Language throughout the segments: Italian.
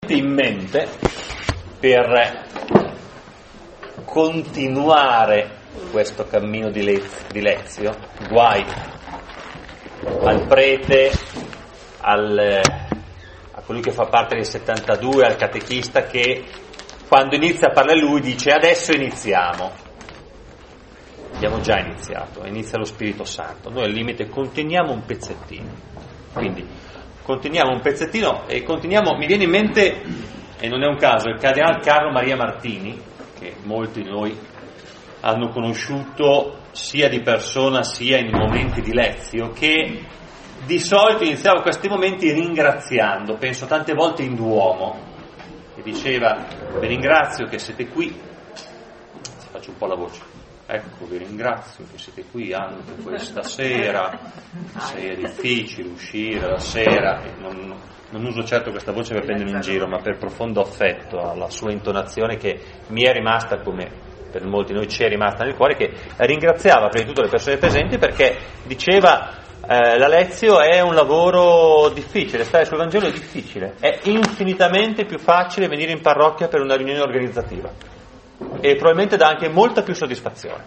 avete in mente per continuare questo cammino di Lezio? Guai al prete, a colui che fa parte del 72, al catechista, che quando inizia a parlare lui dice adesso iniziamo. Abbiamo già iniziato, inizia lo Spirito Santo, noi al limite continuiamo un pezzettino, quindi continuiamo un pezzettino e continuiamo. Mi viene in mente, e non è un caso, il Cardinal Carlo Maria Martini, che molti di noi hanno conosciuto sia di persona sia in momenti di Lezio, che di solito iniziava questi momenti ringraziando, penso tante volte in Duomo, e diceva: vi ringrazio che siete qui, faccio un po' la voce, ecco, vi ringrazio che siete qui anche questa sera, se è difficile uscire la sera, e non uso certo questa voce per prendermi in giro, ma per profondo affetto alla sua intonazione, che mi è rimasta, come per molti di noi ci è rimasta nel cuore, che ringraziava prima di tutto le persone presenti, perché diceva la Lezio è un lavoro difficile, stare sul Vangelo è difficile, è infinitamente più facile venire in parrocchia per una riunione organizzativa e probabilmente dà anche molta più soddisfazione.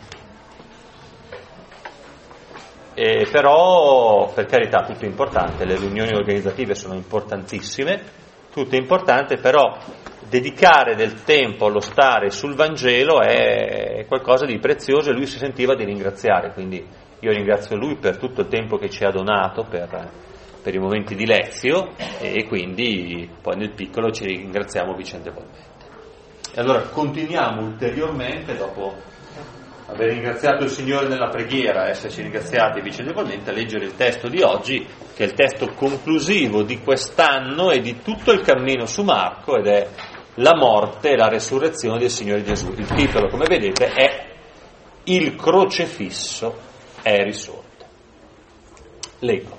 Però, per carità, tutto è importante, le riunioni organizzative sono importantissime, tutto è importante, però dedicare del tempo allo stare sul Vangelo è qualcosa di prezioso, e lui si sentiva di ringraziare, quindi io ringrazio lui per tutto il tempo che ci ha donato per i momenti di Lezio, e quindi poi nel piccolo ci ringraziamo vicendevolmente. E allora continuiamo ulteriormente, dopo aver ringraziato il Signore nella preghiera, esserci ringraziati vicendevolmente, a leggere il testo di oggi, che è il testo conclusivo di quest'anno e di tutto il cammino su Marco, ed è la morte e la resurrezione del Signore Gesù. Il titolo, come vedete, è Il crocefisso è risorto. Leggo.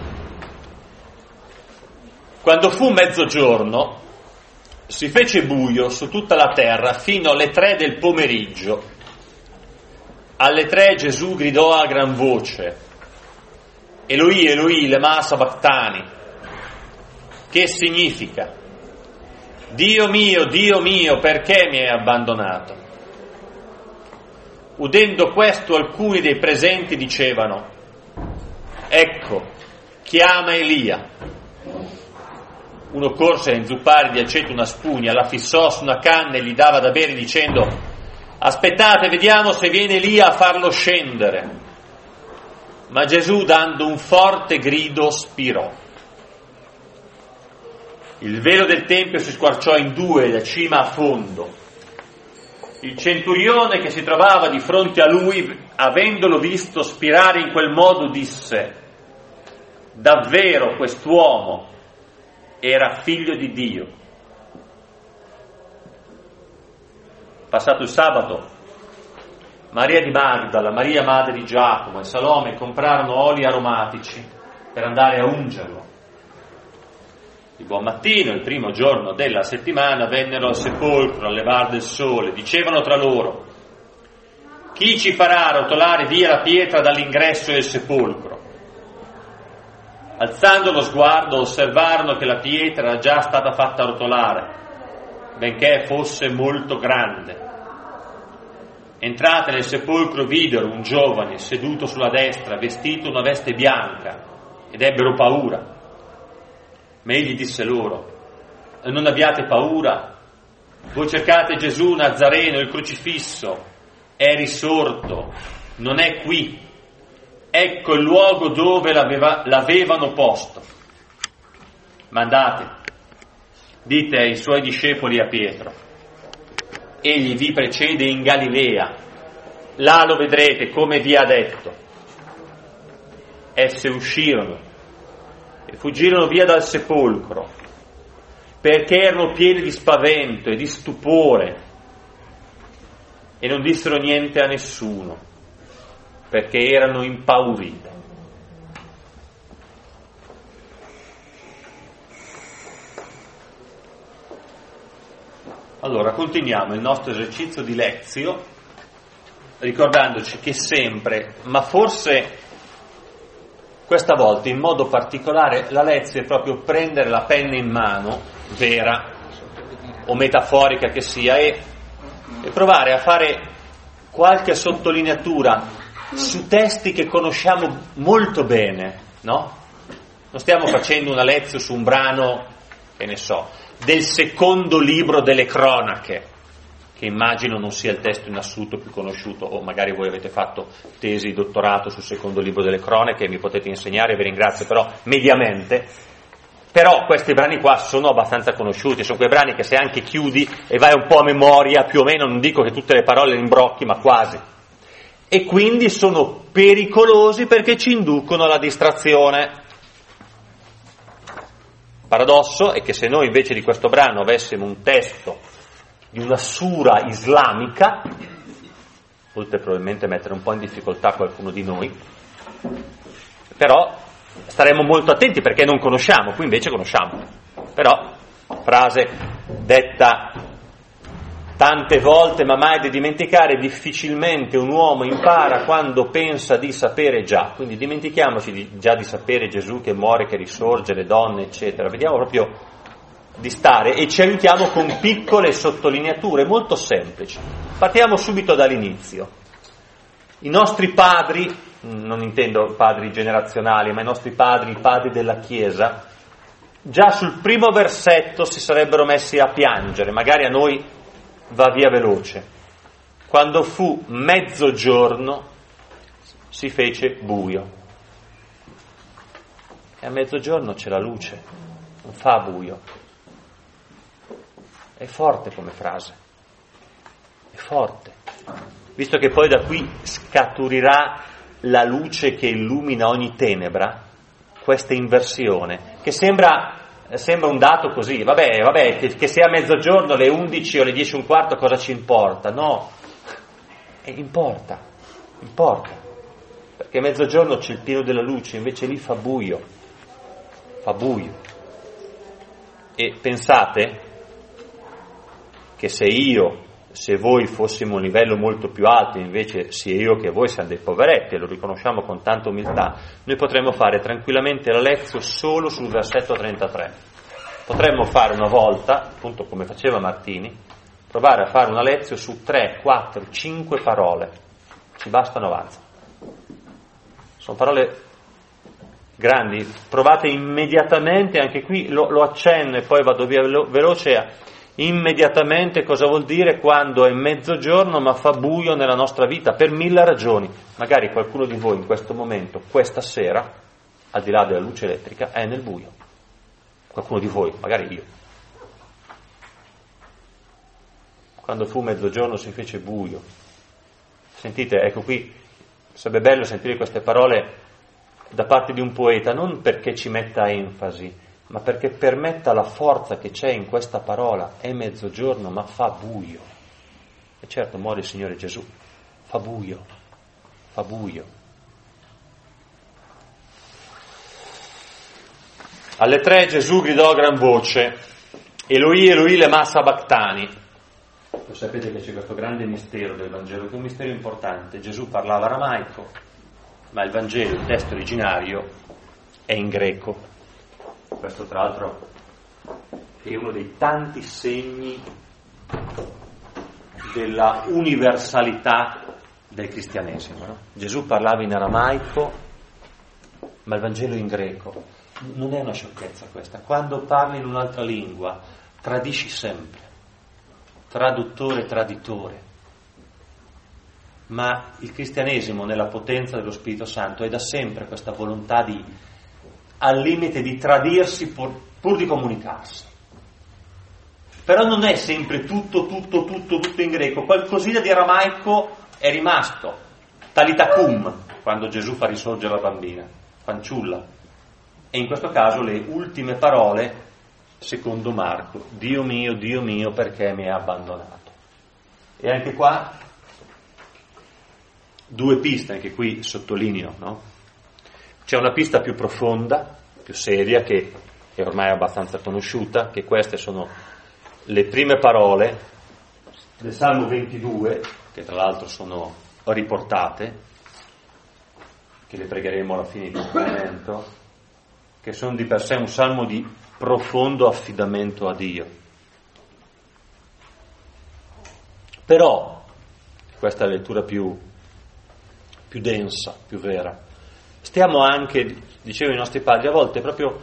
Quando fu mezzogiorno, si fece buio su tutta la terra fino alle 3 del pomeriggio. Alle 3 Gesù gridò a gran voce: Eloi, Eloi, lema sabachthani, che significa: Dio mio, perché mi hai abbandonato? Udendo questo, alcuni dei presenti dicevano: ecco, chiama Elia. Uno corse a inzuppare di aceto una spugna, la fissò su una canna e gli dava da bere dicendo: aspettate, vediamo se viene Elia a farlo scendere. Ma Gesù, dando un forte grido, spirò. Il velo del tempio si squarciò in due da cima a fondo. Il centurione che si trovava di fronte a lui, avendolo visto spirare in quel modo, disse: davvero quest'uomo era figlio di Dio. Passato il sabato, Maria di Magdala, Maria madre di Giacomo e Salome comprarono oli aromatici per andare a ungerlo. Di buon mattino, il primo giorno della settimana, vennero al sepolcro al levar del sole. Dicevano tra loro: chi ci farà rotolare via la pietra dall'ingresso del sepolcro? Alzando lo sguardo, osservarono che la pietra era già stata fatta rotolare, benché fosse molto grande. Entrate nel sepolcro, videro un giovane seduto sulla destra, vestito una veste bianca, ed ebbero paura. Ma egli disse loro: non abbiate paura, voi cercate Gesù Nazareno, il crocifisso, è risorto, non è qui, ecco il luogo dove l'avevano posto. Ma andate, dite ai suoi discepoli e a Pietro: egli vi precede in Galilea, là lo vedrete come vi ha detto. Esse uscirono e fuggirono via dal sepolcro, perché erano pieni di spavento e di stupore, e non dissero niente a nessuno, perché erano impaurite. Allora, continuiamo il nostro esercizio di Lezio, ricordandoci che sempre, ma forse questa volta in modo particolare, la Lezio è proprio prendere la penna in mano, vera, o metaforica che sia, e provare a fare qualche sottolineatura su testi che conosciamo molto bene, no? Non stiamo facendo una lezione su un brano, che ne so, del secondo libro delle cronache, che immagino non sia il testo in assoluto più conosciuto, o magari voi avete fatto tesi di dottorato sul secondo libro delle cronache e mi potete insegnare, vi ringrazio, però mediamente. Però questi brani qua sono abbastanza conosciuti, sono quei brani che se anche chiudi e vai un po' a memoria, più o meno, non dico che tutte le parole le imbrocchi, ma quasi. E quindi sono pericolosi perché ci inducono alla distrazione. Paradosso è che se noi invece di questo brano avessimo un testo di una sura islamica, oltre probabilmente mettere un po' in difficoltà qualcuno di noi, però staremo molto attenti perché non conosciamo, qui invece conosciamo. Però, frase detta tante volte ma mai da dimenticare, difficilmente un uomo impara quando pensa di sapere già. Quindi dimentichiamoci già di sapere Gesù che muore, che risorge, le donne, eccetera. Vediamo proprio di stare e ci aiutiamo con piccole sottolineature molto semplici. Partiamo subito dall'inizio. I nostri padri, non intendo padri generazionali, ma i nostri padri, i padri della Chiesa, già sul primo versetto si sarebbero messi a piangere, magari a noi va via veloce. Quando fu mezzogiorno si fece buio. E a mezzogiorno c'è la luce, non fa buio. È forte come frase, è forte. Visto che poi da qui scaturirà la luce che illumina ogni tenebra, questa inversione, che sembra un dato così, vabbè, che sia mezzogiorno, le 11 o le 10 e un quarto, cosa ci importa? No, importa, perché a mezzogiorno c'è il pieno della luce, invece lì fa buio. E pensate che se voi fossimo a un livello molto più alto, invece sia io che voi siamo dei poveretti, e lo riconosciamo con tanta umiltà, noi potremmo fare tranquillamente la lezione solo sul versetto 33. Potremmo fare una volta, appunto come faceva Martini, provare a fare una lezione su 3, 4, 5 parole. Ci bastano, avanza. Sono parole grandi, provate immediatamente, anche qui lo accenno e poi vado via veloce. Immediatamente cosa vuol dire quando è mezzogiorno ma fa buio nella nostra vita per 1000 ragioni. Magari qualcuno di voi in questo momento, questa sera, al di là della luce elettrica, è nel buio. Qualcuno di voi, magari io. Quando fu mezzogiorno si fece buio. Sentite, ecco qui, sarebbe bello sentire queste parole da parte di un poeta, non perché ci metta enfasi, ma perché permetta la forza che c'è in questa parola. È mezzogiorno ma fa buio. E certo muore il Signore Gesù, fa buio. Alle 3 Gesù gridò a gran voce: Eloi, Eloi, lema sabachthani. Lo sapete che c'è questo grande mistero del Vangelo, che è un mistero importante. Gesù parlava aramaico, ma il Vangelo, il testo originario, è in greco. Questo tra l'altro è uno dei tanti segni della universalità del cristianesimo, no? Gesù parlava in aramaico, ma il Vangelo è in greco. Non è una sciocchezza questa. Quando parli in un'altra lingua, tradisci sempre. Traduttore, traditore. Ma il cristianesimo, nella potenza dello Spirito Santo, è da sempre questa volontà al limite di tradirsi pur di comunicarsi. Però non è sempre tutto in greco. Qualcosina di aramaico è rimasto. Talitakum, quando Gesù fa risorgere la bambina, fanciulla. E in questo caso le ultime parole, secondo Marco: Dio mio, perché mi hai abbandonato? E anche qua, 2 piste, anche qui sottolineo, no? C'è una pista più profonda, più seria, che è ormai abbastanza conosciuta, che queste sono le prime parole del Salmo 22, che tra l'altro sono riportate, che le pregheremo alla fine di questo momento, che sono di per sé un salmo di profondo affidamento a Dio. Però, questa è la lettura più densa, più vera, stiamo anche, dicevano i nostri padri, a volte proprio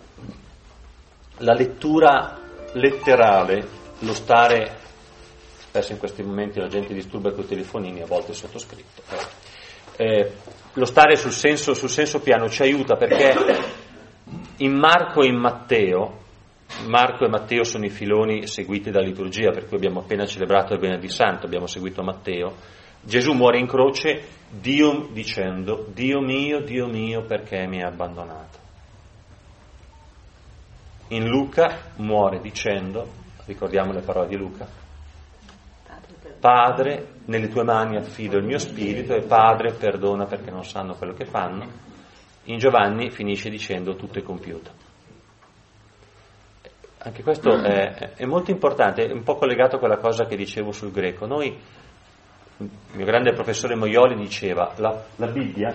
la lettura letterale, lo stare, spesso in questi momenti la gente disturba con i telefonini, a volte sottoscritto, lo stare sul senso piano ci aiuta, perché in Marco e in Matteo, Marco e Matteo sono i filoni seguiti dalla liturgia, per cui abbiamo appena celebrato il Venerdì Santo, abbiamo seguito Matteo. Gesù muore in croce dicendo: Dio mio, perché mi hai abbandonato? In Luca muore dicendo, ricordiamo le parole di Luca, Padre, nelle tue mani affido il mio spirito, e Padre, perdona perché non sanno quello che fanno. In Giovanni finisce dicendo: tutto è compiuto. Anche questo è molto importante, è un po' collegato a quella cosa che dicevo sul greco. Il mio grande professore Moioli diceva, la Bibbia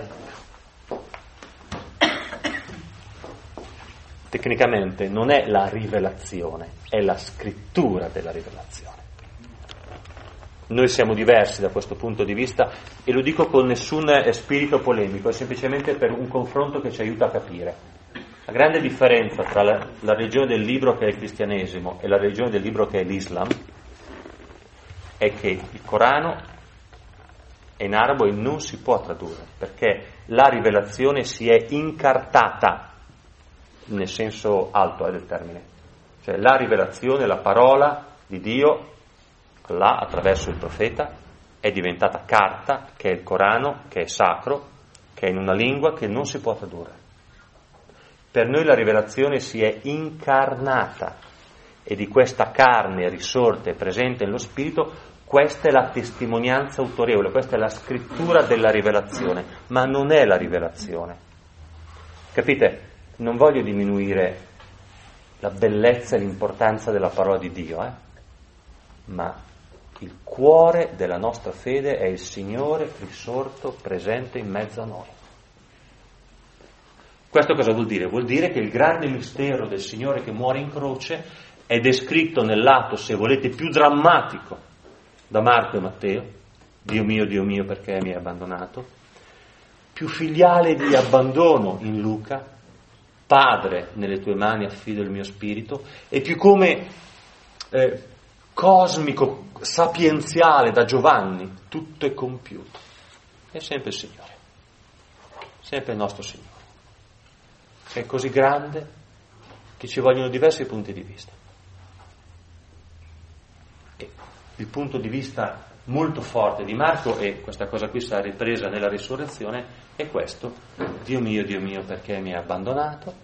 tecnicamente non è la rivelazione, è la scrittura della rivelazione. Noi siamo diversi da questo punto di vista, e lo dico con nessun spirito polemico, è semplicemente per un confronto che ci aiuta a capire. La grande differenza tra la religione del libro, che è il cristianesimo, e la religione del libro, che è l'Islam, è che il Corano è in arabo e non si può tradurre, perché la rivelazione si è incartata, nel senso alto del termine. Cioè la rivelazione, la parola di Dio, Allah, attraverso il profeta, è diventata carta, che è il Corano, che è sacro, che è in una lingua che non si può tradurre. Per noi la rivelazione si è incarnata, e di questa carne risorta e presente nello Spirito, questa è la testimonianza autorevole, questa è la scrittura della rivelazione, ma non è la rivelazione. Capite? Non voglio diminuire la bellezza e l'importanza della parola di Dio, ma il cuore della nostra fede è il Signore risorto, presente in mezzo a noi. Questo cosa vuol dire? Vuol dire che il grande mistero del Signore che muore in croce è descritto nel lato, se volete, più drammatico da Marco e Matteo, Dio mio, perché mi hai abbandonato, più filiale di abbandono in Luca, Padre, nelle tue mani affido il mio spirito, e più come cosmico, sapienziale da Giovanni, tutto è compiuto. È sempre il Signore, sempre il nostro Signore. È così grande che ci vogliono diversi punti di vista. E il punto di vista molto forte di Marco, e questa cosa qui sarà ripresa nella risurrezione, è questo: Dio mio, perché mi hai abbandonato?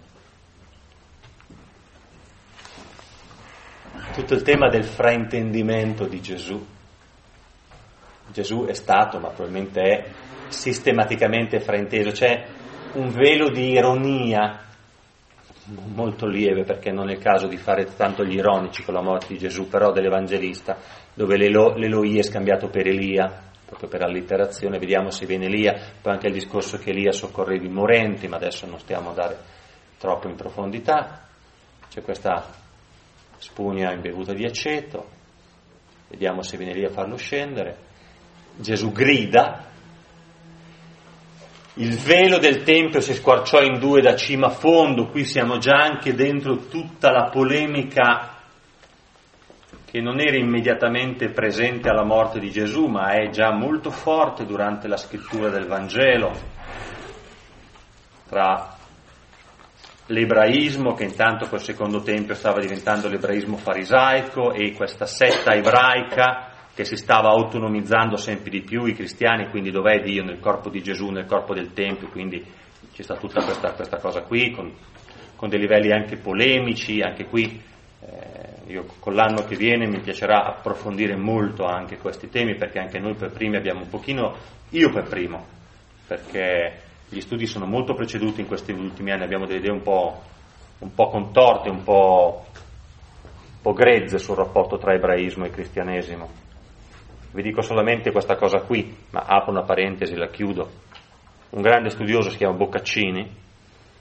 Tutto il tema del fraintendimento di Gesù. Gesù è stato, ma probabilmente è sistematicamente frainteso. C'è un velo di ironia molto lieve, perché non è il caso di fare tanto gli ironici con la morte di Gesù, però dell'Evangelista, dove l'Eloi è scambiato per Elia, proprio per allitterazione. Vediamo se viene Elia, poi anche il discorso che Elia soccorreva i morenti, ma adesso non stiamo a dare troppo in profondità. C'è questa spugna imbevuta di aceto, vediamo se viene Elia a farlo scendere. Gesù grida, il velo del Tempio si squarciò in due da cima a fondo. Qui siamo già anche dentro tutta la polemica che non era immediatamente presente alla morte di Gesù, ma è già molto forte durante la scrittura del Vangelo, tra l'ebraismo, che intanto col secondo Tempio stava diventando l'ebraismo farisaico, e questa setta ebraica che si stava autonomizzando sempre di più, i cristiani. Quindi dov'è Dio? Nel corpo di Gesù, nel corpo del Tempio. Quindi ci sta tutta questa cosa qui, con dei livelli anche polemici. Anche qui io con l'anno che viene mi piacerà approfondire molto anche questi temi, perché anche noi per primi abbiamo un pochino, io per primo, perché gli studi sono molto preceduti in questi ultimi anni, abbiamo delle idee un po' contorte, un po' grezze sul rapporto tra ebraismo e cristianesimo. Vi dico solamente questa cosa qui, ma apro una parentesi, la chiudo. Un grande studioso, si chiama Boccaccini,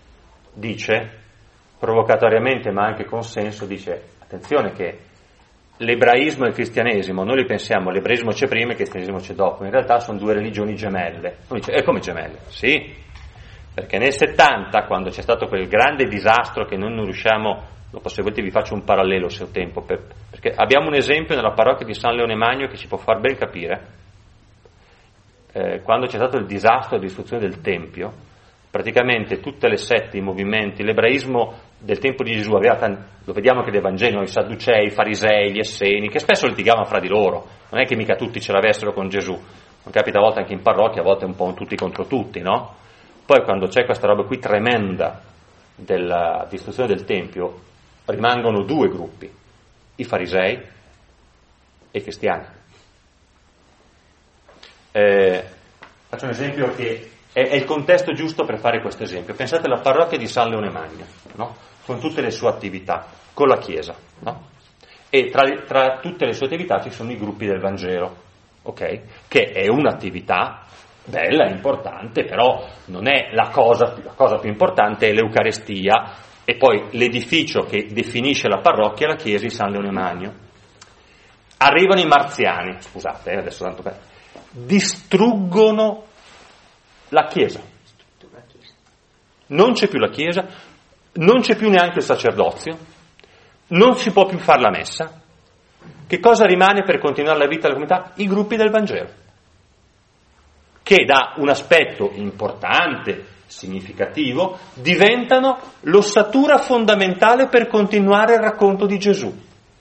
dice, provocatoriamente ma anche con senso, dice: attenzione che l'ebraismo e il cristianesimo, noi li pensiamo, l'ebraismo c'è prima e il cristianesimo c'è dopo, in realtà sono due religioni gemelle. Uno dice, come gemelle? Sì, perché nel 70, quando c'è stato quel grande disastro che noi non riusciamo, dopo se volete vi faccio un parallelo se ho tempo, perché abbiamo un esempio nella parrocchia di San Leone Magno che ci può far ben capire. Quando c'è stato il disastro e la distruzione del Tempio, praticamente tutte le sette, i movimenti, l'ebraismo del tempo di Gesù lo vediamo che l'Evangelo, i Sadducei, i Farisei, gli Esseni, che spesso litigavano fra di loro, non è che mica tutti ce l'avessero con Gesù, non capita a volte anche in parrocchia, a volte un po' tutti contro tutti, no? Poi quando c'è questa roba qui tremenda della distruzione del Tempio, rimangono due gruppi, i Farisei e i cristiani. Faccio un esempio che è il contesto giusto per fare questo esempio. Pensate alla parrocchia di San Leone Magno, no? Con tutte le sue attività, con la Chiesa, no? E tra tutte le sue attività ci sono i gruppi del Vangelo, ok? Che è un'attività bella, importante, però non è la cosa più importante è l'Eucarestia e poi l'edificio che definisce la parrocchia è la Chiesa di San Leone Magno. Arrivano i marziani, scusate, adesso tanto per... distruggono la Chiesa. Non c'è più la Chiesa, non c'è più neanche il sacerdozio, non si può più fare la messa. Che cosa rimane per continuare la vita della comunità? I gruppi del Vangelo, che da un aspetto importante, significativo, diventano l'ossatura fondamentale per continuare il racconto di Gesù.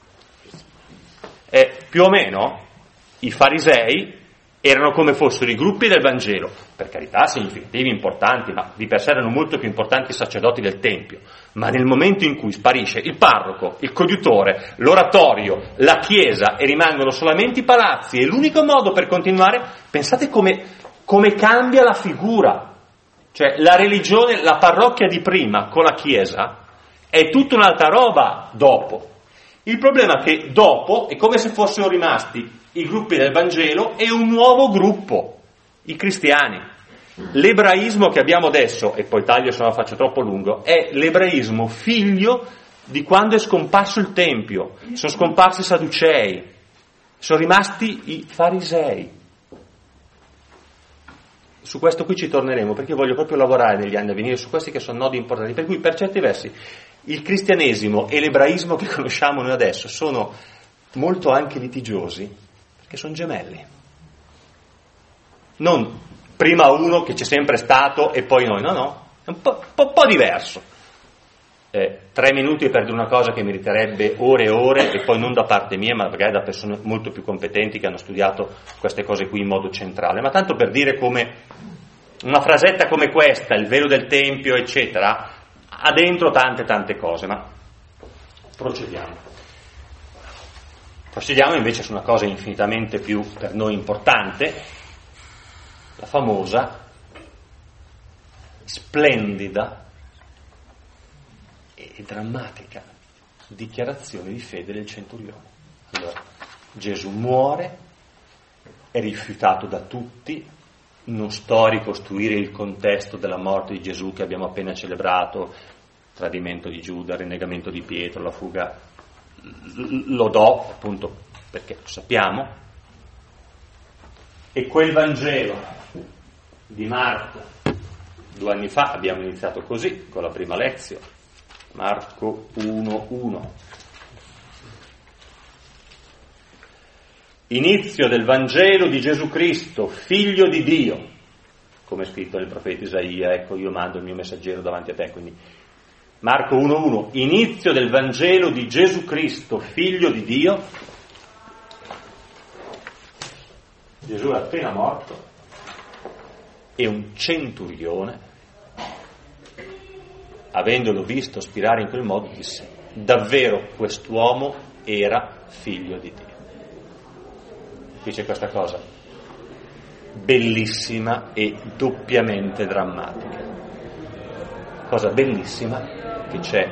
Più o meno i farisei erano come fossero i gruppi del Vangelo, per carità significativi, importanti, ma di per sé erano molto più importanti i sacerdoti del Tempio. Ma nel momento in cui sparisce il parroco, il coadiutore, l'oratorio, la chiesa e rimangono solamente i palazzi, e l'unico modo per continuare, pensate come cambia la figura. Cioè la religione, la parrocchia di prima con la chiesa è tutta un'altra roba dopo. Il problema è che dopo è come se fossero rimasti i gruppi del Vangelo e un nuovo gruppo, i cristiani. L'ebraismo che abbiamo adesso, e poi taglio se no faccio troppo lungo, è l'ebraismo figlio di quando è scomparso il Tempio, sono scomparsi i Sadducei, sono rimasti i Farisei. Su questo qui ci torneremo, perché voglio proprio lavorare negli anni a venire su questi che sono nodi importanti, per cui per certi versi il cristianesimo e l'ebraismo che conosciamo noi adesso sono molto anche litigiosi, che sono gemelli. Non prima uno che c'è sempre stato e poi noi, no, è un po' diverso. 3 minuti per dire una cosa che meriterebbe ore e ore, e poi non da parte mia, ma magari da persone molto più competenti che hanno studiato queste cose qui in modo centrale. Ma tanto per dire come una frasetta come questa, il velo del Tempio, eccetera, ha dentro tante cose, ma procediamo. Procediamo invece su una cosa infinitamente più per noi importante, la famosa, splendida e drammatica dichiarazione di fede del centurione. Allora, Gesù muore, è rifiutato da tutti, non sto a ricostruire il contesto della morte di Gesù che abbiamo appena celebrato, tradimento di Giuda, rinnegamento di Pietro, la fuga, lo do appunto perché lo sappiamo. E quel Vangelo di Marco 2 anni fa abbiamo iniziato così con la prima lezione, Marco 1:1. Inizio del Vangelo di Gesù Cristo, figlio di Dio, come è scritto nel profeta Isaia, ecco io mando il mio messaggero davanti a te, quindi Marco 1:1, inizio del Vangelo di Gesù Cristo, figlio di Dio. Gesù è appena morto e un centurione, avendolo visto spirare in quel modo, disse: davvero quest'uomo era figlio di Dio. Qui c'è questa cosa bellissima e doppiamente drammatica. Cosa bellissima che c'è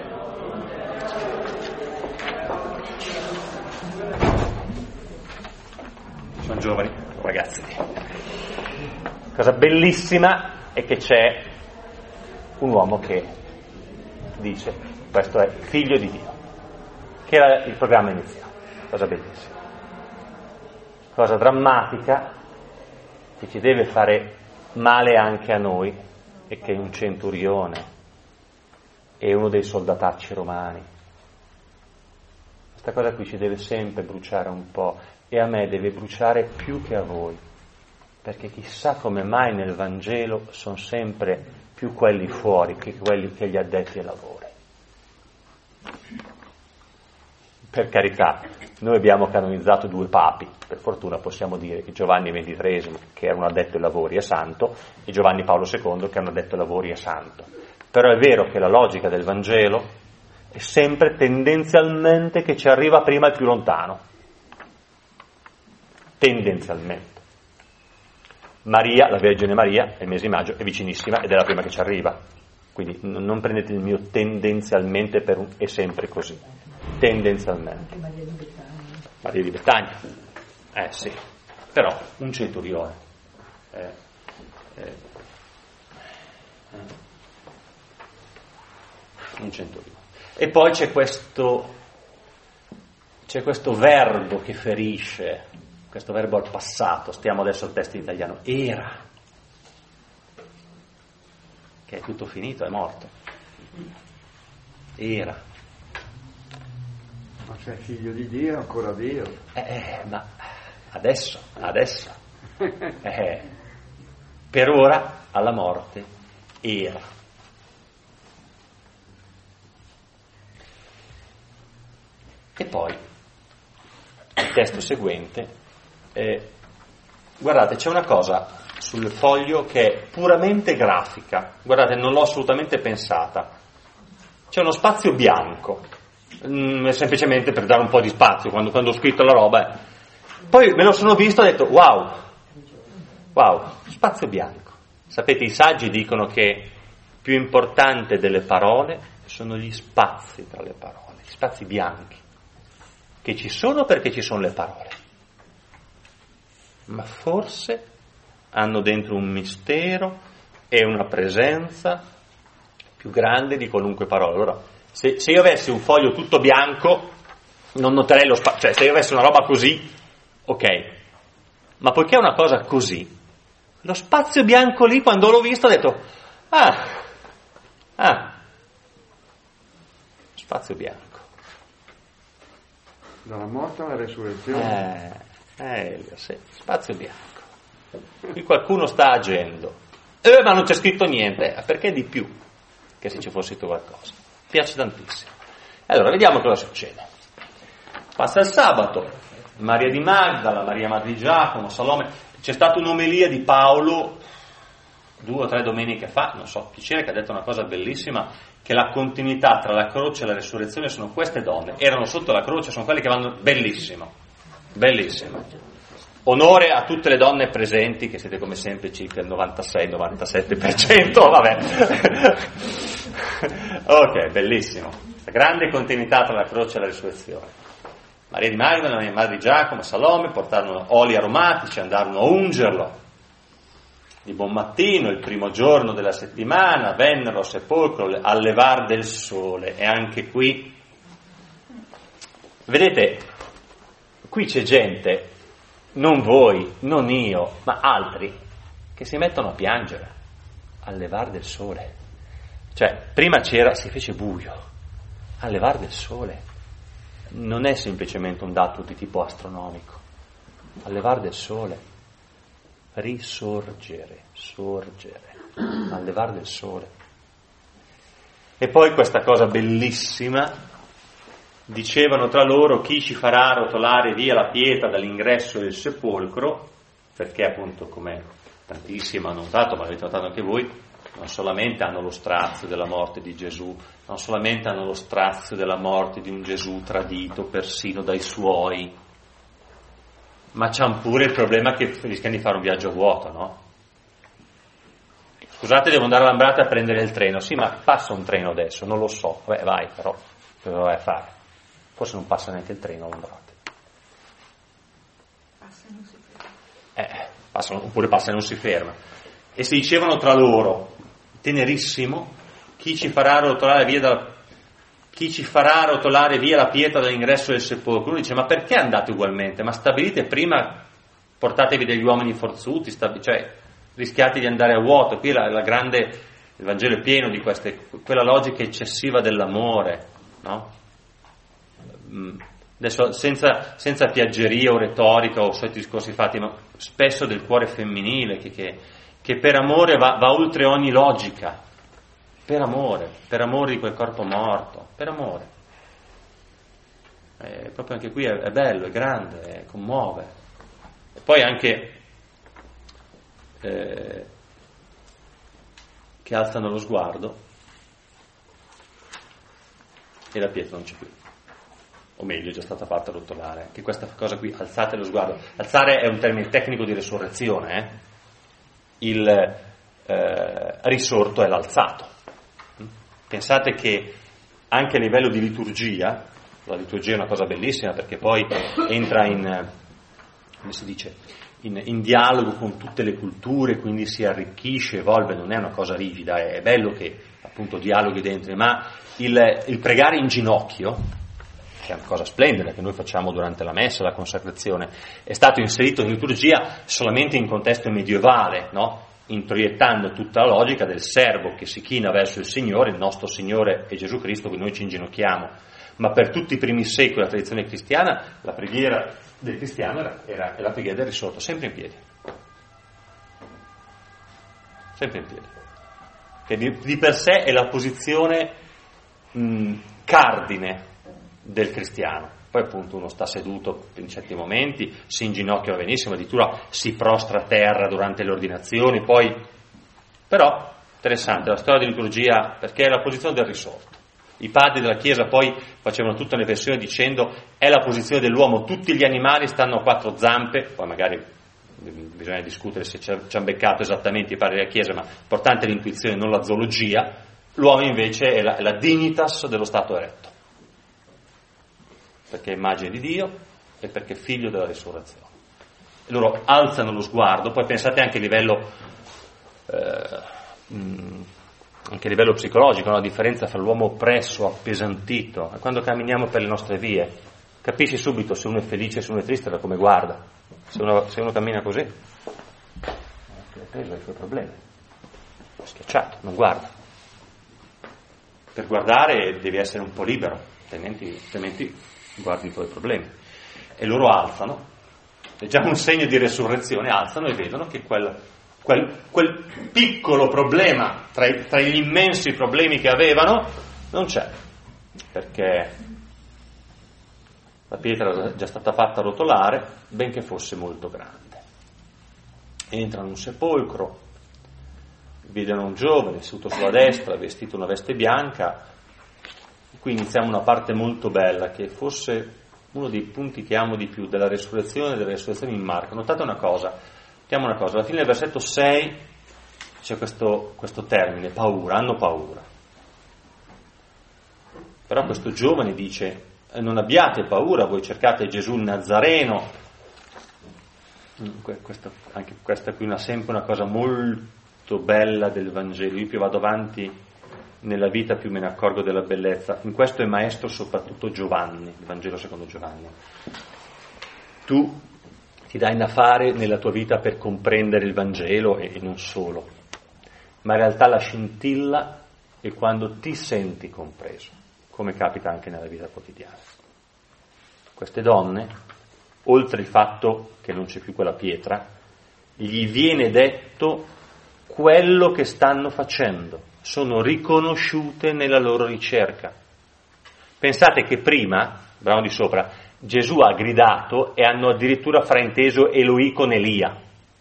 sono giovani ragazzi, cosa bellissima è che c'è un uomo che dice questo è figlio di Dio, che era il programma iniziale. Cosa bellissima. Cosa drammatica che ci deve fare male anche a noi e che un centurione è uno dei soldatacci romani. Questa cosa qui ci deve sempre bruciare un po', e a me deve bruciare più che a voi, perché chissà come mai nel Vangelo sono sempre più quelli fuori che quelli che gli addetti ai lavori. Per carità, noi abbiamo canonizzato 2 papi, per fortuna possiamo dire che Giovanni XXIII, che era un addetto ai lavori, è santo, e Giovanni Paolo II, che è un addetto ai lavori, è santo. Però è vero che la logica del Vangelo è sempre tendenzialmente che ci arriva prima il più lontano. Tendenzialmente. Maria, la Vergine Maria, il mese di maggio, è vicinissima ed è la prima che ci arriva. Quindi non prendete il mio tendenzialmente per un è sempre così. Tendenzialmente. Maria di Betania. Sì. Però un centurione. Un centurione. E poi c'è questo verbo che ferisce, questo verbo al passato, stiamo adesso al testo in italiano, era, che è tutto finito, è morto. Era. Ma sei figlio di Dio, ancora Dio. Ma adesso. Per ora, alla morte, era. E poi, il testo seguente, guardate, c'è una cosa sul foglio che è puramente grafica, guardate, non l'ho assolutamente pensata, c'è uno spazio bianco, semplicemente per dare un po' di spazio, quando ho scritto la roba, poi me lo sono visto e ho detto, wow, spazio bianco. Sapete, i saggi dicono che più importante delle parole sono gli spazi tra le parole, gli spazi bianchi, che ci sono perché ci sono le parole, ma forse hanno dentro un mistero e una presenza più grande di qualunque parola. Allora, se io avessi un foglio tutto bianco, non noterei lo spazio, cioè se io avessi una roba così, ok, ma poiché è una cosa così, lo spazio bianco lì, quando l'ho visto, ho detto, spazio bianco. Dalla morte alla resurrezione. Sì, spazio bianco. Qui qualcuno sta agendo, ma non c'è scritto niente, perché di più che se ci fosse scritto qualcosa. Mi piace tantissimo. Allora, vediamo cosa succede. Passa il sabato, Maria di Magdala, Maria Madre di Giacomo, Salome. C'è stata un'omelia di Paolo 2 o 3 domeniche fa, non so chi c'era, che ha detto una cosa bellissima, che la continuità tra la croce e la resurrezione sono queste donne, erano sotto la croce, sono quelle che vanno, bellissimo. Onore a tutte le donne presenti, che siete come sempre circa il 96-97%, vabbè. Ok, bellissimo. La grande continuità tra la croce e la resurrezione. Maria di Magdala, Maria Madre di Giacomo, Salome portarono oli aromatici, andarono a ungerlo. Di buon mattino, il primo giorno della settimana, vennero al sepolcro al levar del sole. E anche qui, vedete, qui c'è gente, non voi, non io, ma altri, che si mettono a piangere al levar del sole. Cioè, prima si fece buio, al levar del sole. Non è semplicemente un dato di tipo astronomico, al levar del sole. Risorgere, al levar del sole. E poi questa cosa bellissima, dicevano tra loro, chi ci farà rotolare via la pietra dall'ingresso del sepolcro, perché appunto, come tantissimi hanno notato, ma l'avete notato anche voi, non solamente hanno lo strazio della morte di Gesù, non solamente hanno lo strazio della morte di un Gesù tradito persino dai suoi, ma c'hanno pure il problema che rischiano di fare un viaggio a vuoto, no? Scusate, devo andare a Lambrate a prendere il treno. Sì, ma passa un treno adesso, non lo so. Beh, vai, però, cosa vai a fare? Forse non passa neanche il treno a Lambrate. Oppure passa e non si ferma. E si dicevano tra loro, tenerissimo, chi ci farà rotolare via chi ci farà rotolare via la pietra dall'ingresso del sepolcro? Lui dice, ma perché andate ugualmente? Ma stabilite prima, portatevi degli uomini forzuti, cioè rischiate di andare a vuoto. Qui il Vangelo è pieno di quella logica eccessiva dell'amore, no? Adesso senza piaggeria o retorica o soliti discorsi fatti, ma spesso del cuore femminile che per amore va oltre ogni logica, per amore di quel corpo morto, per amore. Proprio anche qui è bello, è grande, commuove. E poi anche che alzano lo sguardo e la pietra non c'è più. O meglio, è già stata fatta rotolare. Anche questa cosa qui, alzate lo sguardo. Alzare è un termine tecnico di resurrezione. Il risorto è l'alzato. Pensate che anche a livello di liturgia, la liturgia è una cosa bellissima perché poi entra come si dice, in dialogo con tutte le culture, quindi si arricchisce, evolve, non è una cosa rigida, è bello che appunto dialoghi dentro, ma il pregare in ginocchio, che è una cosa splendida che noi facciamo durante la messa, la consacrazione, è stato inserito in liturgia solamente in contesto medievale, no? Introiettando tutta la logica del servo che si china verso il Signore, il nostro Signore è Gesù Cristo, che noi ci inginocchiamo. Ma per tutti i primi secoli della tradizione cristiana, la preghiera del cristiano era la preghiera del risorto, sempre in piedi. Sempre in piedi. Che di per sé è la posizione cardine del cristiano. Poi appunto uno sta seduto in certi momenti, si inginocchia benissimo, addirittura si prostra a terra durante le ordinazioni, poi però interessante la storia di liturgia perché è la posizione del risorto. I padri della Chiesa poi facevano tutte le versioni dicendo è la posizione dell'uomo, tutti gli animali stanno a quattro zampe, poi magari bisogna discutere se ci hanno beccato esattamente i padri della Chiesa, ma l'importante è l'intuizione, non la zoologia. L'uomo invece è la dignitas dello stato eretto, perché è immagine di Dio e perché è figlio della risurrezione. E loro alzano lo sguardo, poi pensate anche a livello psicologico, la differenza fra l'uomo oppresso, appesantito, e quando camminiamo per le nostre vie, capisci subito se uno è felice e se uno è triste da come guarda. Se uno cammina così, è preso ai suoi problemi, è schiacciato, non guarda. Per guardare devi essere un po' libero, altrimenti guardi i tuoi problemi. E loro alzano, è già un segno di resurrezione, alzano e vedono che quel piccolo problema tra gli immensi problemi che avevano non c'è, perché la pietra era già stata fatta rotolare, benché fosse molto grande. Entrano in un sepolcro, vedono un giovane seduto sulla destra, vestito una veste bianca. Qui iniziamo una parte molto bella, che forse uno dei punti che amo di più della resurrezione in Marco. Notate una cosa, alla fine del versetto 6 c'è questo termine, paura, hanno paura. Però questo giovane dice, non abbiate paura, voi cercate Gesù il Nazareno. Anche questa qui è sempre una cosa molto bella del Vangelo. Io più vado avanti nella vita più me ne accorgo della bellezza. In questo è maestro soprattutto Giovanni, il Vangelo secondo Giovanni. Tu ti dai da fare nella tua vita per comprendere il Vangelo e non solo, ma in realtà la scintilla è quando ti senti compreso, come capita anche nella vita quotidiana. Queste donne, oltre il fatto che non c'è più quella pietra, gli viene detto quello che stanno facendo, sono riconosciute nella loro ricerca. Pensate che prima, brano di sopra, Gesù ha gridato e hanno addirittura frainteso Eloi con Elia.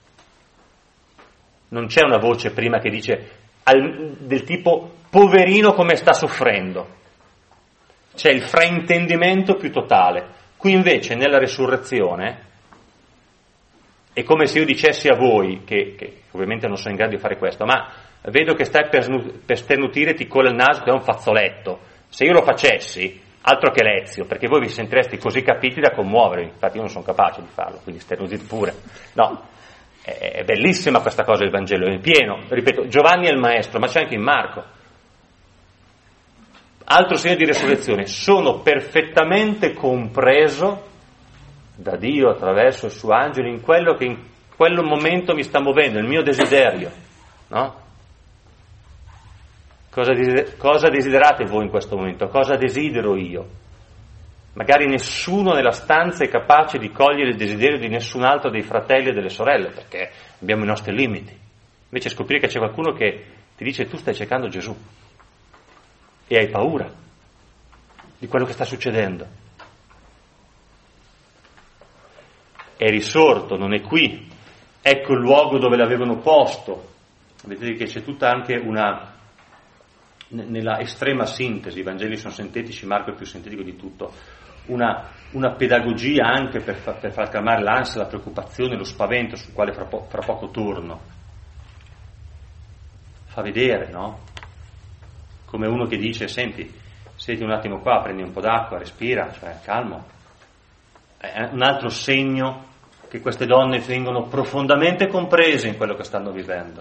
Non c'è una voce prima che dice del tipo poverino come sta soffrendo. C'è il fraintendimento più totale. Qui invece nella resurrezione è come se io dicessi a voi, che ovviamente non sono in grado di fare questo, ma vedo che stai per sternutire, ti cola il naso, che è un fazzoletto. Se io lo facessi, altro che lezio, perché voi vi sentireste così capiti da commuovervi. Infatti io non sono capace di farlo, quindi sternutite pure. No, è bellissima questa cosa del Vangelo, è pieno. Ripeto, Giovanni è il maestro, ma c'è anche in Marco. altro segno di resurrezione, sono perfettamente compreso da Dio attraverso il suo angelo in quello che in quel momento mi sta muovendo, il mio desiderio, no? Cosa desiderate voi in questo momento? Cosa desidero io? Magari nessuno nella stanza è capace di cogliere il desiderio di nessun altro dei fratelli e delle sorelle, perché abbiamo i nostri limiti. Invece scoprire che c'è qualcuno che ti dice tu stai cercando Gesù e hai paura di quello che sta succedendo. È risorto, non è qui. Ecco il luogo dove l'avevano posto. Vedete che c'è tutta anche nella estrema sintesi, i Vangeli sono sintetici, Marco è più sintetico di tutto, una pedagogia anche per far calmare l'ansia, la preoccupazione, lo spavento sul quale fra poco torno. Fa vedere, no? Come uno che dice, senti un attimo qua, prendi un po' d'acqua, respira, cioè calmo. È un altro segno che queste donne vengono profondamente comprese in quello che stanno vivendo.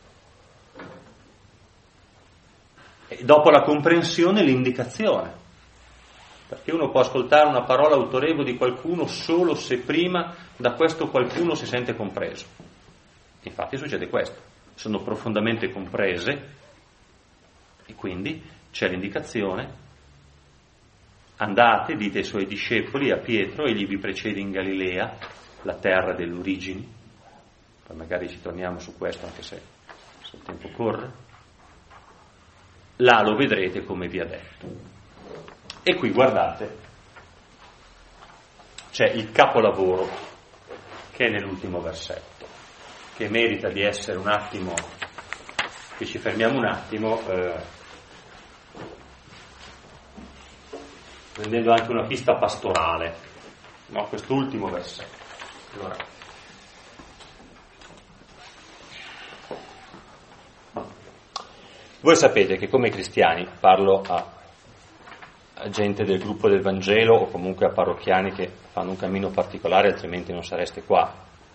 E dopo la comprensione, l'indicazione. Perché uno può ascoltare una parola autorevole di qualcuno solo se prima da questo qualcuno si sente compreso. Infatti succede questo. Sono profondamente comprese e quindi c'è l'indicazione. Andate, dite ai suoi discepoli, a Pietro, egli vi precede in Galilea, la terra delle origini. Poi magari ci torniamo su questo anche se il tempo corre. Là lo vedrete come vi ha detto. E qui guardate, c'è il capolavoro che è nell'ultimo versetto, che merita di essere un attimo, che ci fermiamo un attimo, prendendo anche una pista pastorale, no? Quest'ultimo versetto. Allora, voi sapete che come cristiani, parlo a gente del gruppo del Vangelo o comunque a parrocchiani che fanno un cammino particolare, altrimenti non sareste qua,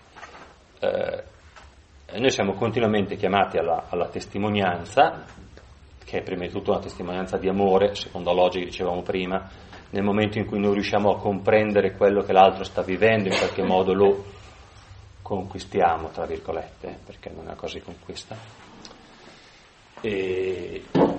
noi siamo continuamente chiamati alla testimonianza, che è prima di tutto una testimonianza di amore, secondo la logica che dicevamo prima. Nel momento in cui noi riusciamo a comprendere quello che l'altro sta vivendo, in qualche modo lo conquistiamo, tra virgolette, perché non è una cosa di conquista. E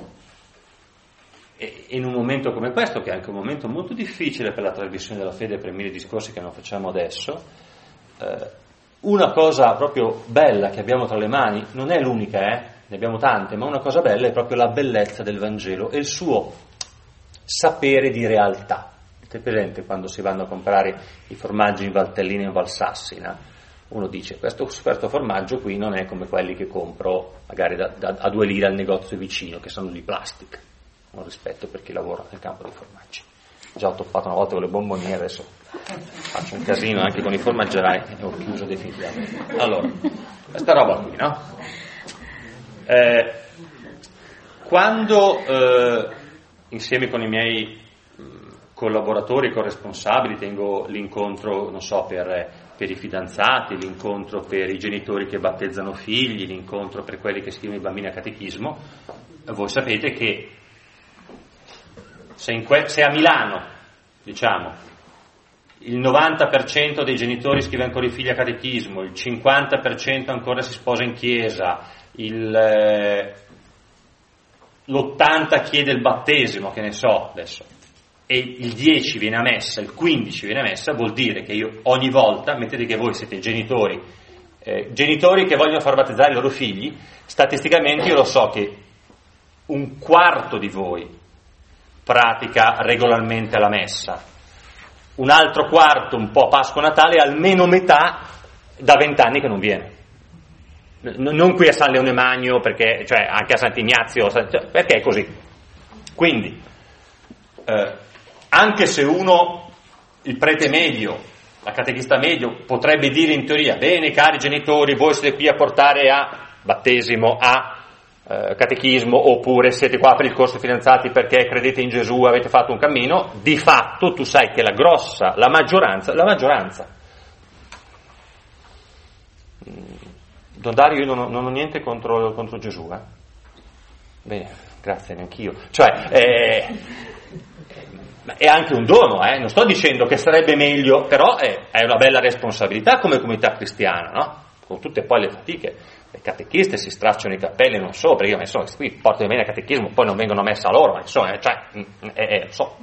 in un momento come questo, che è anche un momento molto difficile per la trasmissione della fede, per mille discorsi che non facciamo adesso, una cosa proprio bella che abbiamo tra le mani, non è l'unica, ne abbiamo tante, ma una cosa bella è proprio la bellezza del Vangelo e il suo sapere di realtà. Avete presente quando si vanno a comprare i formaggi in Valtellina e in Valsassina? Uno dice, questo formaggio qui non è come quelli che compro magari a 2 lire al negozio vicino, che sono di plastica. Un rispetto per chi lavora nel campo dei formaggi. Già ho toppato una volta con le bomboniere, adesso faccio un casino anche con i formaggerai e ho chiuso definitivamente. Allora, questa roba qui, no? Quando insieme con i miei collaboratori, corresponsabili, tengo l'incontro, non so, per i fidanzati, l'incontro per i genitori che battezzano figli, l'incontro per quelli che scrivono i bambini a catechismo, voi sapete che se a Milano, diciamo, il 90% dei genitori scrive ancora i figli a catechismo, il 50% ancora si sposa in chiesa, l'80% chiede il battesimo, che ne so adesso, e il 10 viene a messa, il 15 viene a messa, vuol dire che io ogni volta, mettete che voi siete genitori che vogliono far battezzare i loro figli, statisticamente io lo so che un quarto di voi pratica regolarmente la messa, un altro quarto un po' Pasqua Natale, almeno metà da 20 anni che non viene. Non qui a San Leone Magno, perché, cioè anche a Sant'Ignazio, perché è così. Quindi, anche se il prete medio, la catechista medio, potrebbe dire in teoria, bene cari genitori, voi siete qui a portare a battesimo, a catechismo, oppure siete qua per il corso fidanzati perché credete in Gesù, avete fatto un cammino, di fatto tu sai che la maggioranza, Don Dario, io non ho niente contro Gesù, Bene, grazie neanch'io. Cioè, è anche un dono, non sto dicendo che sarebbe meglio, però è una bella responsabilità come comunità cristiana, no? Con tutte poi le fatiche. Le catechiste si stracciano i capelli, non so, perché insomma, qui portano bene il catechismo, poi non vengono a messa loro, ma insomma, non so.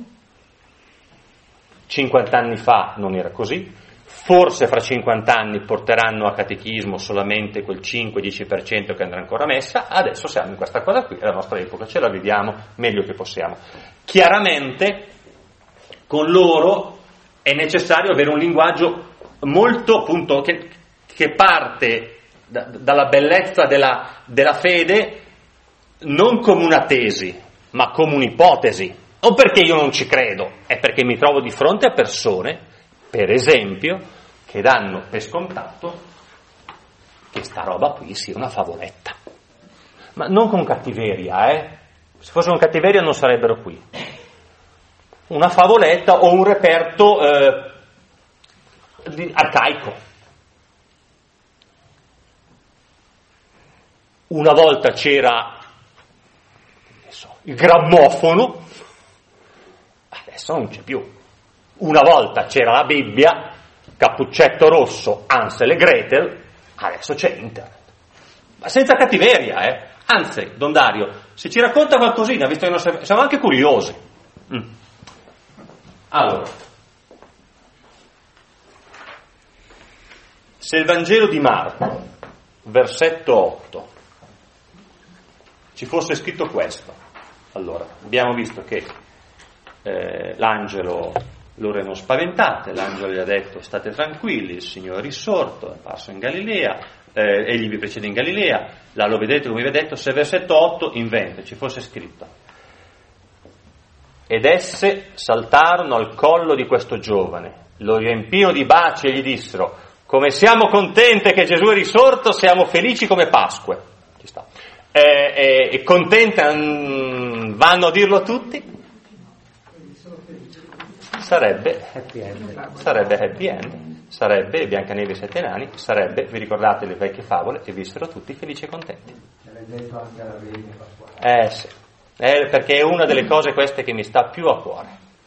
50 anni fa non era così, forse fra 50 anni porteranno a catechismo solamente quel 5-10% che andrà ancora a messa, adesso siamo in questa cosa qui, è la nostra epoca, ce la viviamo meglio che possiamo. Chiaramente con loro è necessario avere un linguaggio molto, appunto, che parte dalla bellezza della fede non come una tesi, ma come un'ipotesi. Non perché io non ci credo, è perché mi trovo di fronte a persone, per esempio, che danno per scontato che sta roba qui sia una favoletta. Ma non con cattiveria, Se fosse con cattiveria non sarebbero qui. Una favoletta o un reperto arcaico. Una volta c'era il grammofono, adesso non c'è più. Una volta c'era la Bibbia, Cappuccetto Rosso, Hansel e Gretel, adesso c'è internet. Ma senza cattiveria, Anzi, Don Dario, se ci racconta qualcosina, visto che siamo anche curiosi. Allora, se il Vangelo di Marco, versetto 8, ci fosse scritto questo, allora, abbiamo visto che l'angelo loro erano spaventate, l'angelo gli ha detto state tranquilli, il Signore è risorto, è apparso in Galilea, egli vi precede in Galilea, là lo vedete come vi ha detto. Se versetto 8 inventa, ci fosse scritto: ed esse saltarono al collo di questo giovane, lo riempirono di baci e gli dissero: come siamo contente che Gesù è risorto, siamo felici come Pasque. Ci sta. E contente vanno a dirlo tutti? Sarebbe happy end, sarebbe Biancaneve e i 7 nani, sarebbe, vi ricordate le vecchie favole, e vissero tutti felici e contenti. detto anche alla Vergine Pasquale. Sì, perché è una delle cose queste che mi sta più a cuore.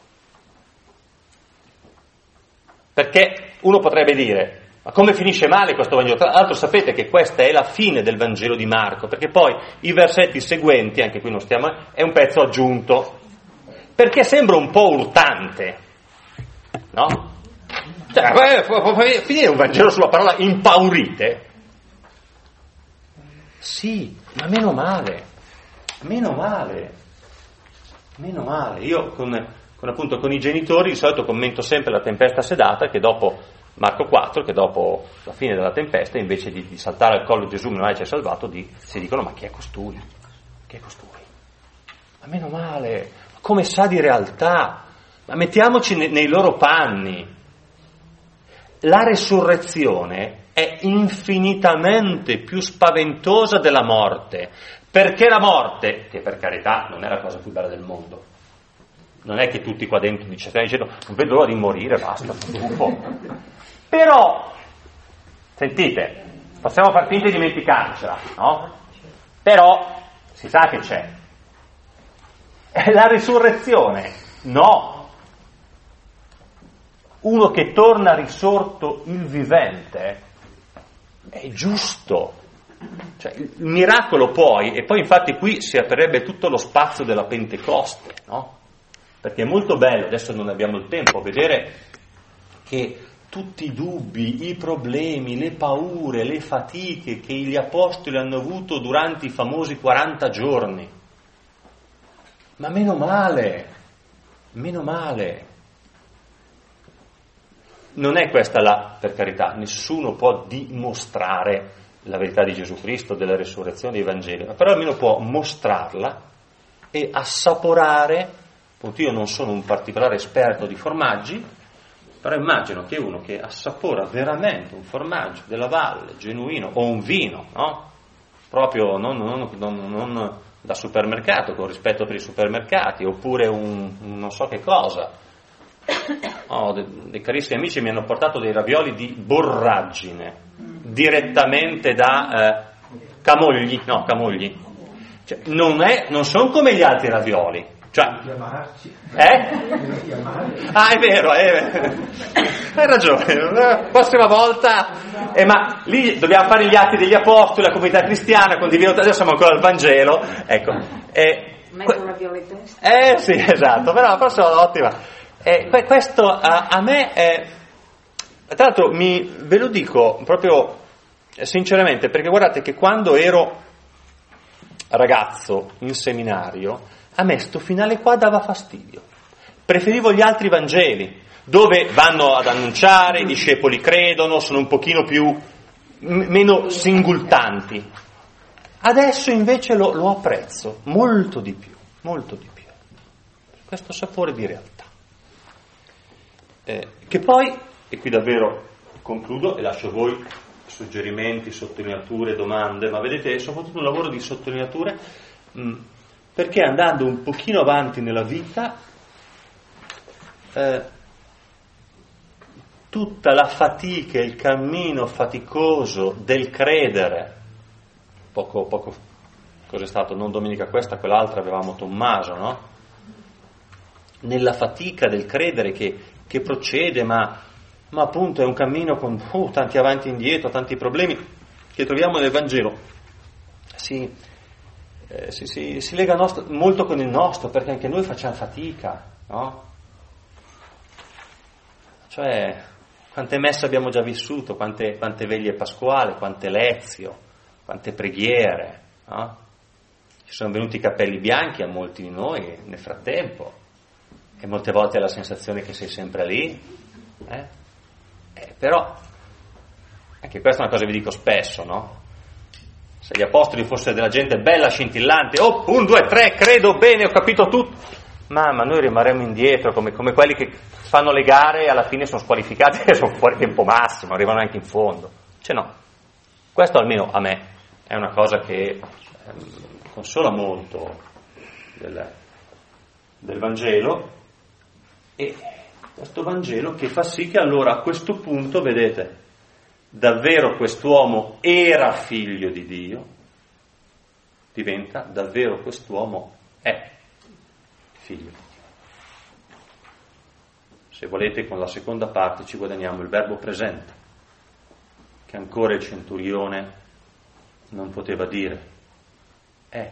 Perché uno potrebbe dire: ma come finisce male questo Vangelo? Tra l'altro sapete che questa è la fine del Vangelo di Marco, perché poi i versetti seguenti, anche qui non stiamo, è un pezzo aggiunto, perché sembra un po' urtante, no? Cioè, può finire un Vangelo sulla parola impaurite? Sì, ma meno male. Io con i genitori di solito commento sempre la tempesta sedata, che dopo Marco 4, che dopo la fine della tempesta, invece di saltare al collo Gesù, meno male ci ha salvato, si dicono: ma chi è costui? Chi è costui? Ma meno male, come sa di realtà? Ma mettiamoci nei loro panni. La resurrezione è infinitamente più spaventosa della morte, perché la morte, che per carità non è la cosa più bella del mondo, non è che tutti qua dentro stiamo dicendo non vedo l'ora di morire, basta, però, sentite, possiamo far finta di dimenticarcela, no? Però si sa che c'è. La risurrezione, no. Uno che torna risorto il vivente è giusto. Cioè, il miracolo poi, e poi infatti qui si aprirebbe tutto lo spazio della Pentecoste, no? Perché è molto bello, adesso non abbiamo il tempo, vedere che tutti i dubbi, i problemi, le paure, le fatiche che gli apostoli hanno avuto durante i famosi 40 giorni. Ma meno male. Non è questa per carità, nessuno può dimostrare la verità di Gesù Cristo, della resurrezione dei Vangeli, però almeno può mostrarla e assaporare. Appunto, io non sono un particolare esperto di formaggi, però immagino che uno che assapora veramente un formaggio della valle, genuino, o un vino, no? Proprio non da supermercato, con rispetto per i supermercati, oppure un non so che cosa. Dei carissimi amici mi hanno portato dei ravioli di borragine, direttamente da Camogli, Cioè, non sono come gli altri ravioli. Cioè, Ah, è vero, hai ragione. Prossima volta, ma lì dobbiamo fare gli atti degli apostoli, la comunità cristiana, condividono, adesso siamo ancora al Vangelo, ecco. Metto una violettesta. Sì, esatto, però la prossima ottima. Questo a me tra l'altro ve lo dico proprio sinceramente, perché guardate che quando ero ragazzo in seminario, a me sto finale qua dava fastidio. Preferivo gli altri Vangeli, dove vanno ad annunciare, i discepoli credono, sono un pochino meno singultanti. Adesso invece lo apprezzo molto di più. Questo sapore di realtà. Che poi, e qui davvero concludo e lascio a voi suggerimenti, sottolineature, domande, ma vedete, è soprattutto un lavoro di sottolineature, perché andando un pochino avanti nella vita, tutta la fatica, il cammino faticoso del credere, poco cos'è stato, non domenica questa, quell'altra avevamo Tommaso, no? Nella fatica del credere che procede, ma appunto è un cammino con tanti avanti e indietro, tanti problemi che troviamo nel Vangelo, si lega molto con il nostro, perché anche noi facciamo fatica, no? Cioè, quante messe abbiamo già vissuto, quante veglie pasquali, quante lezio, quante preghiere, no? Ci sono venuti i capelli bianchi a molti di noi nel frattempo, e molte volte hai la sensazione che sei sempre lì, però anche questa è una cosa che vi dico spesso, no? Se gli apostoli fossero della gente bella, scintillante, 1, 2, 3, credo bene, ho capito tutto, ma noi rimarremo indietro come quelli che fanno le gare e alla fine sono squalificati e sono fuori tempo massimo, arrivano anche in fondo. Cioè no, questo almeno a me è una cosa che consola molto del Vangelo, e questo Vangelo che fa sì che allora a questo punto, vedete, davvero quest'uomo era figlio di Dio, diventa davvero quest'uomo è figlio di Dio. Se volete, con la seconda parte ci guadagniamo il verbo presente, che ancora il centurione non poteva dire. È.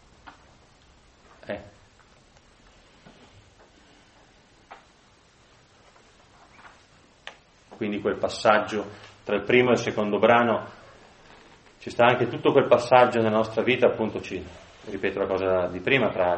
Quindi quel passaggio tra il primo e il secondo brano, ci sta anche tutto quel passaggio nella nostra vita, appunto ripeto la cosa di prima, tra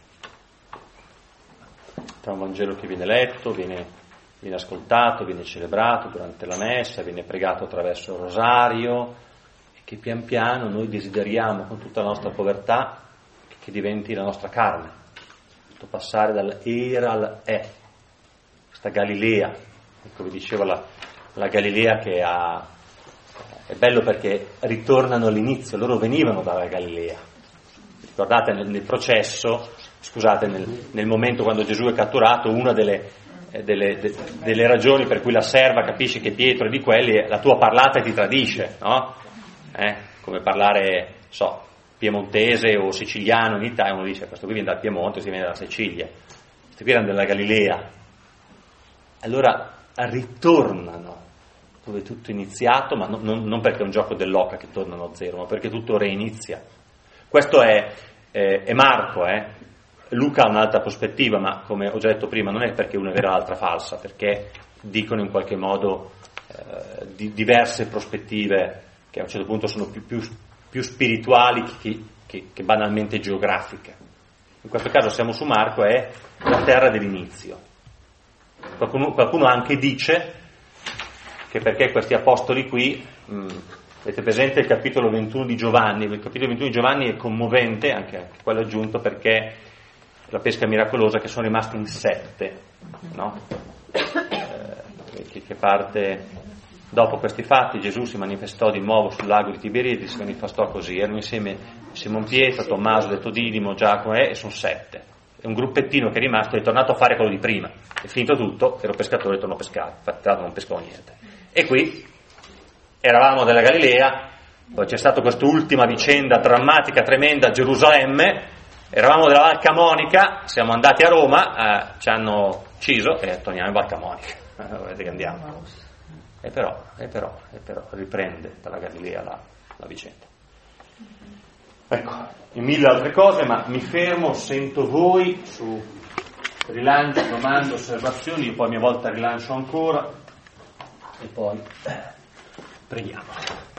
un Vangelo che viene letto, viene ascoltato, viene celebrato durante la messa, viene pregato attraverso il rosario, e che pian piano noi desideriamo con tutta la nostra povertà che diventi la nostra carne, questo passare dall'era al è, questa Galilea. Ecco, vi dicevo la Galilea che è bello perché ritornano all'inizio, loro venivano dalla Galilea. Ricordate nel processo, scusate, nel momento quando Gesù è catturato, una delle ragioni per cui la serva capisce che Pietro è di quelli è: la tua parlata ti tradisce, no? Come parlare, piemontese o siciliano in Italia, uno dice questo qui viene dal Piemonte, si viene dalla Sicilia, questi qui erano della Galilea. Allora ritornano dove tutto è iniziato, ma non perché è un gioco dell'oca che tornano a zero, ma perché tutto reinizia. Questo è Marco, Luca ha un'altra prospettiva, ma come ho già detto prima, non è perché una è vera e l'altra falsa, perché dicono in qualche modo diverse prospettive che a un certo punto sono più spirituali che banalmente geografiche. In questo caso siamo su Marco, è la terra dell'inizio. Qualcuno anche dice che perché questi apostoli qui, avete presente il capitolo 21 di Giovanni? Il capitolo 21 di Giovanni è commovente, anche quello aggiunto, perché la pesca miracolosa, che sono rimasti in 7, no? Che parte dopo questi fatti. Gesù si manifestò di nuovo sul lago di Tiberiadi, si manifestò così, erano insieme Simon Pietro, Tommaso detto Didimo, Giacomo e sono 7. È un gruppettino che è rimasto, è tornato a fare quello di prima, è finito tutto, ero pescatore, torno a pescare, tra l'altro non pescavo niente. E qui eravamo della Galilea, Poi c'è stata quest'ultima vicenda drammatica, tremenda a Gerusalemme, eravamo della Val Camonica, siamo andati a Roma, ci hanno ucciso e torniamo in Val Camonica, vedete che andiamo. E però, riprende dalla Galilea la vicenda. Ecco, e mille altre cose, ma mi fermo, sento voi su rilancio, domande, osservazioni, io poi a mia volta rilancio ancora e poi preghiamo.